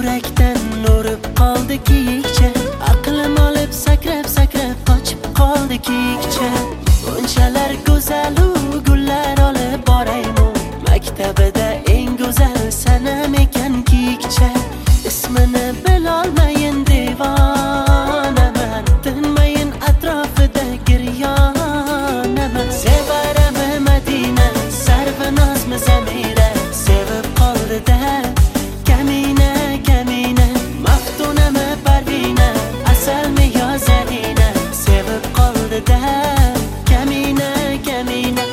yurakdan urib qoldi kiyikcha, aqlim olib sakrab sakrab qochib qoldi kiyikcha. Bunchalar go'zalu gullar olib boraymi, maktabida eng go'zal sanam ekan kiyikcha. Ismini bilolmayin devonaman, tinmayin atrofida giryonaman. Sevarami Madina, sarvinozmi Zamira, sevib qoldi-da kamina kamina. Maftunami Parvina, asalmi yo Zarina, sevib qoldi-da kamina kamina.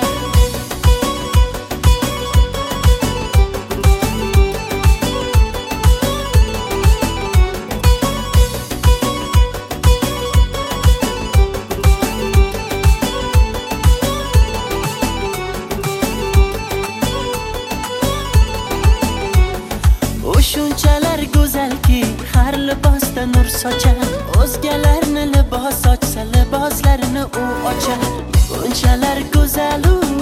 Shunchalar go'zalki, har libosda nur sochar. O'zgalarni libos ochsa, liboslarini u ochar. Bunchalar go'zalu